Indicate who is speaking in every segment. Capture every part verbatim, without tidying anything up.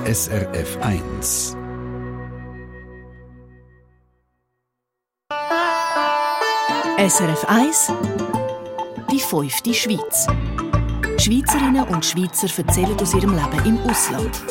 Speaker 1: S R F eins.
Speaker 2: S R F eins, die fünfte Schweiz. Schweizerinnen und Schweizer erzählen aus ihrem Leben im Ausland.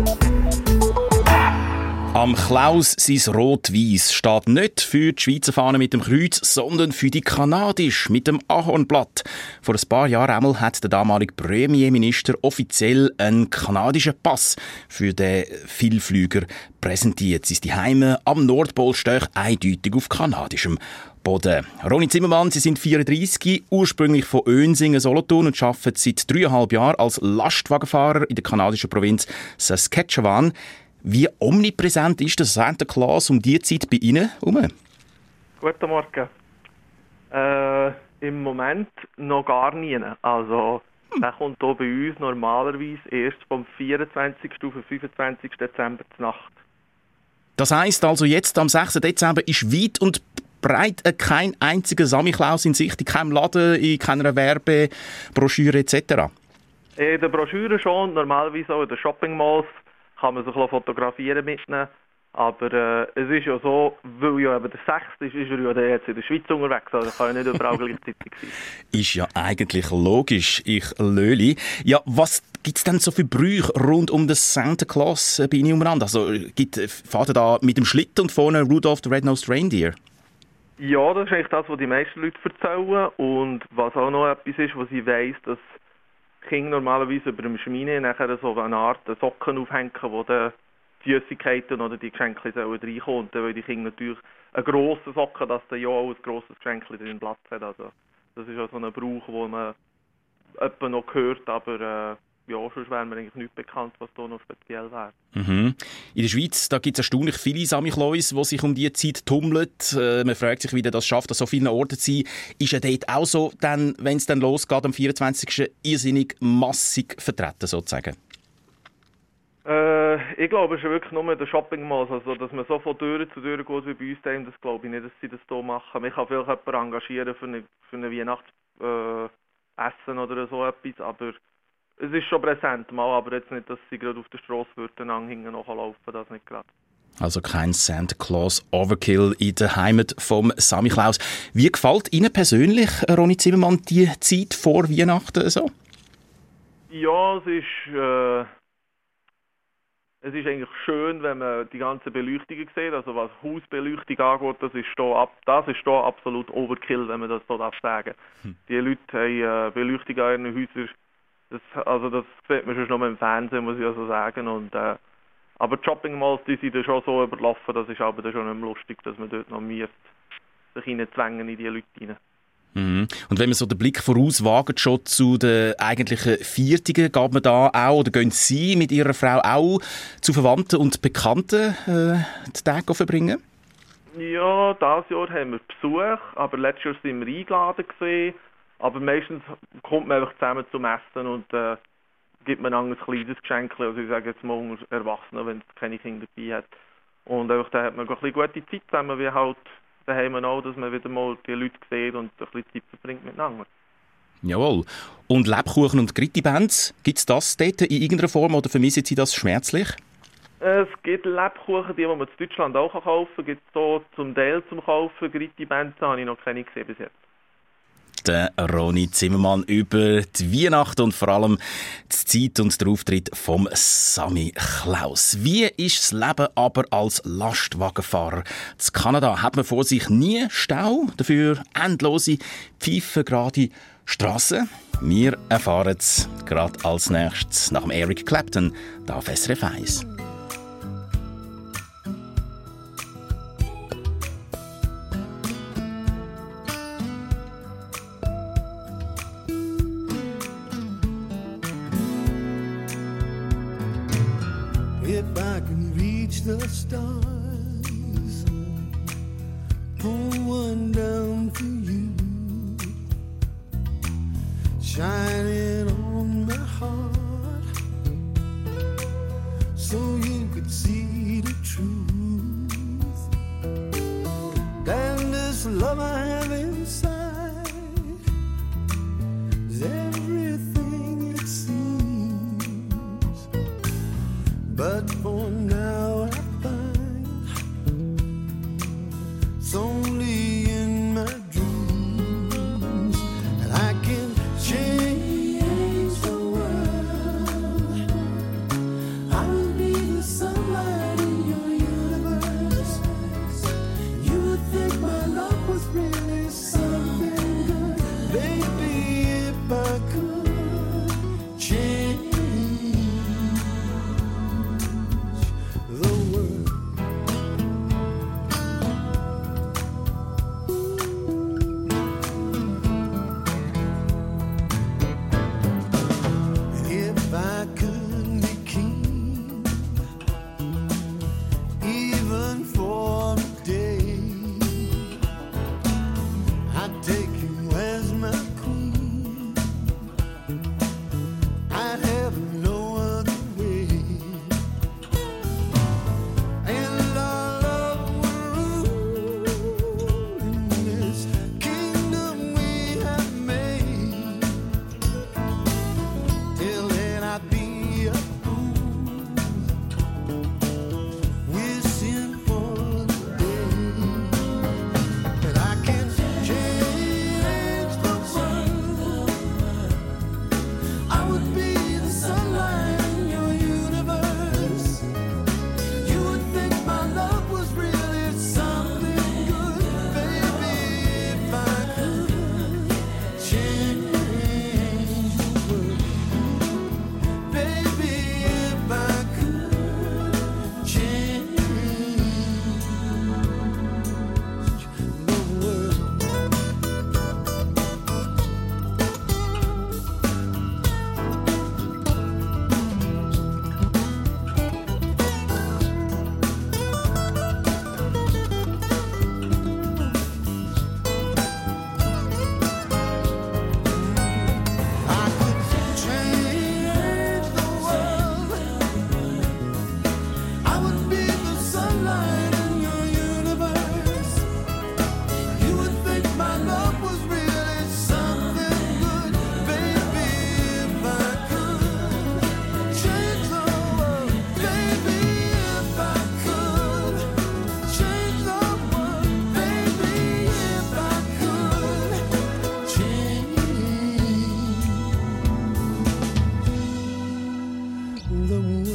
Speaker 3: Am Klaus sein Rot-Weiss steht nicht für die Schweizer Fahne mit dem Kreuz, sondern für die kanadische mit dem Ahornblatt. Vor ein paar Jahren einmal hat der damalige Premierminister offiziell einen kanadischen Pass für den Vielflüger präsentiert. Sein Zuhause am Nordpol steht eindeutig auf kanadischem Boden. Ronny Zimmermann, Sie sind vierunddreissig, ursprünglich von Önsingen, Solothurn und arbeiten seit dreieinhalb Jahren als Lastwagenfahrer in der kanadischen Provinz Saskatchewan. Wie omnipräsent ist der Santa Claus um diese Zeit bei Ihnen herum?
Speaker 4: Guten Morgen. Äh, Im Moment noch gar nie. Also, hm. der kommt hier bei uns normalerweise erst vom vierundzwanzigsten auf den fünfundzwanzigsten Dezember zur Nacht.
Speaker 3: Das heisst also, jetzt am sechsten Dezember ist weit und breit kein einziger Samichlaus in Sicht, in keinem Laden, in keiner Werbebroschüre et cetera?
Speaker 4: In der Broschüre schon, normalerweise auch in den Shopping-Malls. Kann man sich fotografieren mitnehmen. Aber äh, es ist ja so, weil ja eben der sechste ist, ist er ja jetzt in der Schweiz unterwegs. Also kann ja nicht überall gleichzeitig sein. Ist
Speaker 3: ja eigentlich logisch, ich Löli. Ja, was gibt es denn so für Brüche rund um den Santa Claus bei Ihnen umeinander? Also gibt, fährt er da mit dem Schlitten und vorne Rudolph the Red-Nosed Reindeer?
Speaker 4: Ja, das ist eigentlich das, was die meisten Leute erzählen. Und was auch noch etwas ist, was ich weiss, dass Kinder normalerweise über dem Schmine nachher so eine Art Socken aufhängen, wo dann die Süssigkeiten oder die Geschenke reinkommen sollen, weil die Kinder natürlich einen grossen Socken, dass der ja auch ein grosses Geschenk drin Platz hat. Also, das ist ja so ein Brauch, den man etwa noch hört, aber äh, ja, sonst wäre mir eigentlich nicht bekannt, was da noch speziell wäre.
Speaker 3: Mhm. In der Schweiz gibt es erstaunlich viele Samichlaus, die sich um diese Zeit tummeln. Äh, man fragt sich, wie der das schafft, an so vielen Orten zu sein. Ist er dort auch so, wenn es dann losgeht, am vierundzwanzigsten irrsinnig massig vertreten, sozusagen?
Speaker 4: Äh, ich glaube, es ist wirklich nur in den Shopping-Malls. Also, dass man so von Tür zu Tür geht wie bei uns daheim, das glaube ich nicht, dass sie das hier machen. Man kann vielleicht jemanden engagieren für eine, für eine Weihnachtsessen äh, oder so etwas, aber es ist schon präsent, mal, aber jetzt nicht, dass sie gerade auf der Strasse würden anhängen nachlaufen, das nicht gerade.
Speaker 3: Also kein Santa Claus Overkill in der Heimat vom Samichlaus. Wie gefällt Ihnen persönlich, Ronny Zimmermann, die Zeit vor Weihnachten so?
Speaker 4: Ja, es ist, äh, es ist eigentlich schön, wenn man die ganzen Beleuchtungen sieht. Also was Hausbeleuchtung angeht, das ist hier, ab, das ist hier absolut Overkill, wenn man das so darf sagen. Hm. Die Leute haben äh, Beleuchtung an ihren Häusern. Das, also das sieht man schon noch im Fernsehen, muss ich also sagen. Und, äh, aber die Shopping-Malls, die sind schon so überlaufen, das ist aber schon nicht mehr lustig, dass man dort noch müsste sich hineinzwängen in die Leute rein.
Speaker 3: Mhm. Und wenn man so den Blick voraus wagt, schon zu den eigentlichen Viertigen, geht man da auch, oder gehen Sie mit Ihrer Frau auch zu Verwandten und Bekannten äh, die Tage verbringen?
Speaker 4: Ja, dieses Jahr haben wir Besuch, aber letztes Jahr sind wir eingeladen gewesen. Aber meistens kommt man einfach zusammen zum Essen und äh, gibt man ein kleines Geschenk. Also ich sage jetzt mal unter Erwachsenen, wenn es keine Kinder dabei hat. Und einfach da hat man ein bisschen gute Zeit zusammen, wie halt daheim auch, dass man wieder mal die Leute sieht und ein bisschen Zeit verbringt miteinander.
Speaker 3: Jawohl. Und Lebkuchen und Gritti-Bands, gibt es das dort in irgendeiner Form oder vermissen Sie das schmerzlich?
Speaker 4: Es gibt Lebkuchen, die, die man in Deutschland auch kaufen kann. Es gibt so zum Teil zum Kaufen. Gritti-Bands habe ich noch keine gesehen bis jetzt.
Speaker 3: Der Ronny Zimmermann über die Weihnachten und vor allem die Zeit und der Auftritt vom Samichlaus. Wie ist das Leben aber als Lastwagenfahrer? In Kanada hat man vor sich nie Stau, dafür endlose, pfeifengerade Strassen. Wir erfahren es gerade als nächstes nach dem Eric Clapton da auf S R F eins.
Speaker 5: If I can reach the stars, pull one down for you, shining on my heart, so you could see the truth. And this love I have inside is everything it seems. But but for now I find it's only in my dreams that I can change the world. I will be the sunlight in your universe. You would think my love was really something good, baby, if I could change the world. And if I could be king, even for a day, I'd take you as my queen. I'd have no other way. And our love would rule in this kingdom we have made. Till then I'd be a fool, wishing for the day that I can change the world. I would be the sunlight in your universe. You would think my love was really something good, baby, if I could change the world. Baby, if I could change the world. I could change the world. I would be the sunlight in your universe. You would think my love was really something good, baby, if I could change the world. Baby, if I could change the world. Baby, if I could change the world.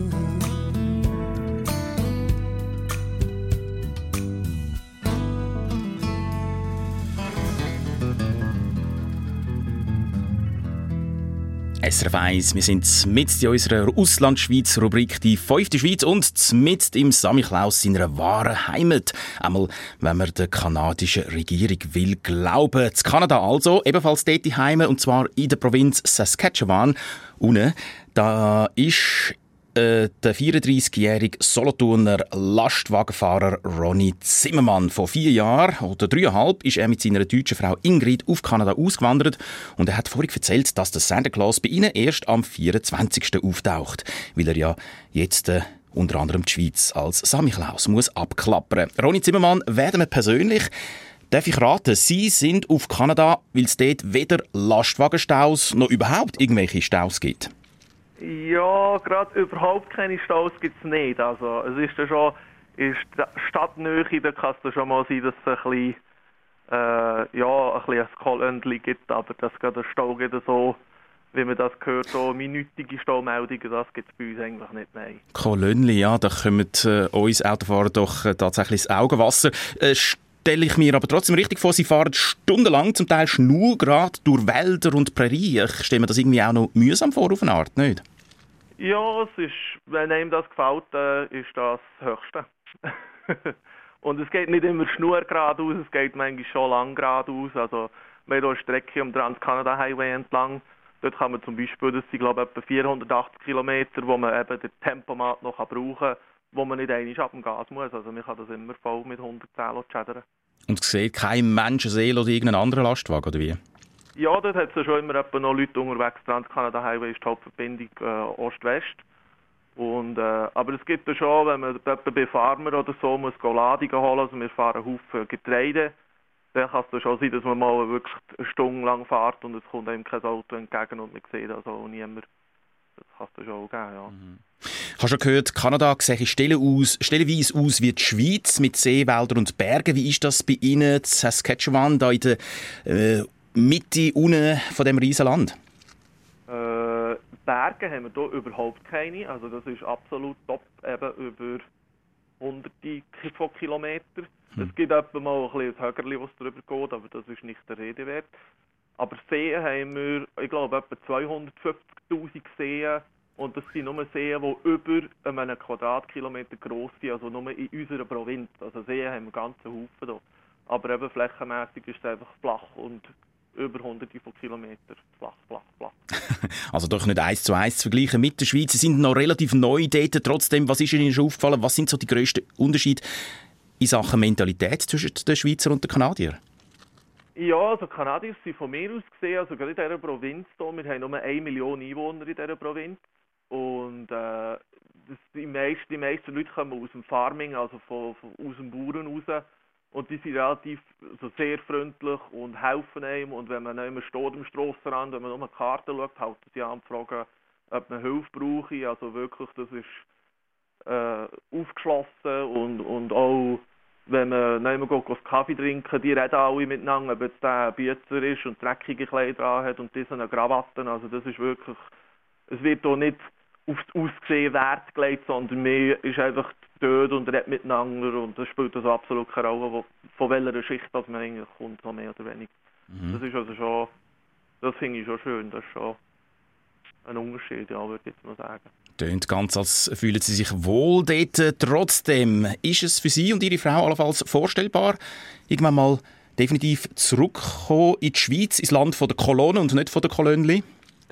Speaker 3: S R F eins, wir sind mitten in unserer Auslandschweiz-Rubrik «Die fünfte Schweiz» und mitten im Sammy Klaus seiner wahren Heimat. Einmal, wenn man der kanadischen Regierung will glauben. In Kanada also, ebenfalls dort die Heime, und zwar in der Provinz Saskatchewan. Unten, da ist äh, der vierunddreißigjährige Solothurner Lastwagenfahrer Ronny Zimmermann. Vor vier Jahren oder dreieinhalb ist er mit seiner deutschen Frau Ingrid auf Kanada ausgewandert und er hat vorhin erzählt, dass der Santa Claus bei ihnen erst am vierundzwanzigsten auftaucht, weil er ja jetzt äh, unter anderem die Schweiz als Sammy Klaus muss abklappern. Ronny Zimmermann, werden wir persönlich. Darf ich raten, Sie sind auf Kanada, weil es dort weder Lastwagenstaus noch überhaupt irgendwelche Staus gibt?
Speaker 4: Ja, gerade überhaupt keine Staus gibt es nicht. Also, es ist ja schon, in der Stadtnähe, da kann es ja schon mal sein, dass es ein bisschen, äh, ja, ein bisschen ein Kolöndli gibt, aber dass gerade der Stau geht so, wie man das gehört, so minütige Staumeldungen, das gibt es bei uns eigentlich nicht, nein.
Speaker 3: Kolöndli, ja, da kommen äh, uns Autofahrer doch äh, tatsächlich ins Augenwasser. Äh, stelle ich mir aber trotzdem richtig vor, Sie fahren stundenlang, zum Teil schnurgerade durch Wälder und Prärien. Ich stelle mir das irgendwie auch noch mühsam vor, auf eine Art, nicht?
Speaker 4: Ja, es ist, wenn einem das gefällt, äh, ist das das Höchste. Und es geht nicht immer schnurgeradeaus, es geht manchmal schon lang geradeaus. Also, wir haben hier eine Strecke am Trans-Canada Highway entlang. Dort kann man zum Beispiel, das sind glaube ich etwa vierhundertachtzig Kilometer, wo man eben den Tempomat noch brauchen kann, wo man nicht einmal ab dem Gas muss. Also man kann das immer voll mit hundertzehn schädern.
Speaker 3: Und es sieht kein Menschenseele oder irgendeinen anderen Lastwagen, oder wie?
Speaker 4: Ja, dort hat es ja schon immer etwa noch Leute unterwegs. Trans-Canada Highway ist die Hauptverbindung äh, Ost-West. Und, äh, aber es gibt ja schon, wenn man etwa bei Farmer oder so muss Ladungen holen, also wir fahren einen Haufen Getreide, dann kann es schon sein, dass man mal wirklich eine Stunde lang fährt und es kommt einem kein Auto entgegen und man sieht also niemand. Das kann es schon auch geben, ja.
Speaker 3: Mhm. Ich habe schon gehört, Kanada sehe stellenweise aus, aus wie die Schweiz mit Seewäldern und Bergen. Wie ist das bei Ihnen in Saskatchewan, da in der äh, Mitte unten von dem Riesenland?
Speaker 4: Äh, Berge haben wir hier überhaupt keine. Also das ist absolut top, eben über hunderte von Kilometern. Hm. Es gibt etwa mal ein bisschen ein Högerli, was drüber geht, aber das ist nicht der Rede wert. Aber Seen haben wir, ich glaube, etwa zweihundertfünfzigtausend Seen. Und das sind nur Seen, die über einen Quadratkilometer gross sind, also nur in unserer Provinz. Also Seen haben wir ganzen Haufen hier. Aber eben flächenmässig ist es einfach flach und über hunderte von Kilometern flach, flach, flach.
Speaker 3: Also doch nicht eins zu eins zu vergleichen mit der Schweiz. Sie sind noch relativ neu dort. Trotzdem, was ist Ihnen schon aufgefallen? Was sind so die grössten Unterschiede in Sachen Mentalität zwischen den Schweizer und den Kanadiern?
Speaker 4: Ja, also Kanadier sind von mir aus gesehen, also gerade in dieser Provinz hier, wir haben nur eine Million Einwohner in dieser Provinz. Und äh, das, die, meisten, die meisten Leute kommen aus dem Farming, also von, von, aus dem Bauern raus. Und die sind relativ also sehr freundlich und helfen einem. Und wenn man immer steht am Strassenrand, wenn man nur eine Karte schaut, halten sie an und fragen, ob man Hilfe brauche. Also wirklich, das ist äh, aufgeschlossen. Und, und auch, wenn man nicht mehr geht, Kaffee trinken, die reden alle miteinander, ob jetzt der ein Bützer ist und dreckige Kleider anhat und diese eine Krawatte. Also das ist wirklich, es wird hier nicht aufs Aussehen Wert gelegt, sondern mehr ist einfach dort und redet miteinander und das spielt also absolut keine Rolle, wo, von welcher Schicht das man eigentlich kommt, so mehr oder weniger. Mhm. Das ist also schon, das finde ich schon schön, das ist schon ein Unterschied, ja, würde ich jetzt mal sagen.
Speaker 3: Tönt ganz, als fühlen Sie sich wohl dort. Trotzdem, ist es für Sie und Ihre Frau allenfalls vorstellbar, irgendwann mal definitiv zurückkommen in die Schweiz, ins Land von der Kolonnen und nicht von der Kolonien?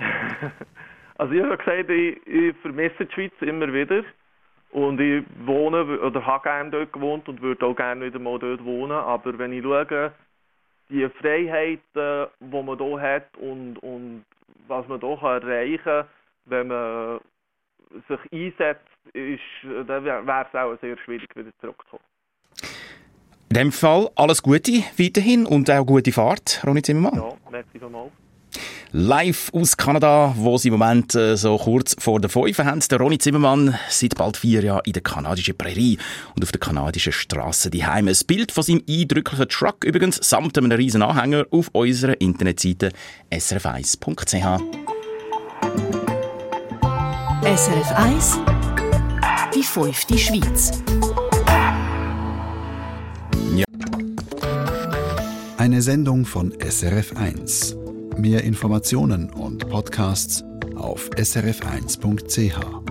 Speaker 4: Also ich habe gesagt, ich, ich vermisse die Schweiz immer wieder und ich wohne oder habe gerne dort gewohnt und würde auch gerne wieder mal dort wohnen, aber wenn ich schaue, die Freiheiten, die man hier hat und, und was man hier erreichen kann, wenn man sich einsetzt, ist, dann wäre es auch sehr schwierig, wieder zurückzukommen.
Speaker 3: In dem Fall alles Gute weiterhin und auch gute Fahrt, Ronny Zimmermann.
Speaker 4: Ja, merci vielmals.
Speaker 3: Live aus Kanada, wo sie im Moment äh, so kurz vor der Fünfe haben. Der Ronny Zimmermann seit bald vier Jahren in der kanadischen Prärie und auf der kanadischen Straße daheim. Ein Bild von seinem eindrücklichen Truck übrigens samt einem riesen Anhänger auf unserer Internetseite s r f eins punkt c h.
Speaker 2: S R F eins, die fünfte Schweiz.
Speaker 3: Ja.
Speaker 1: Eine Sendung von S R F eins. Mehr Informationen und Podcasts auf s r f eins punkt c h.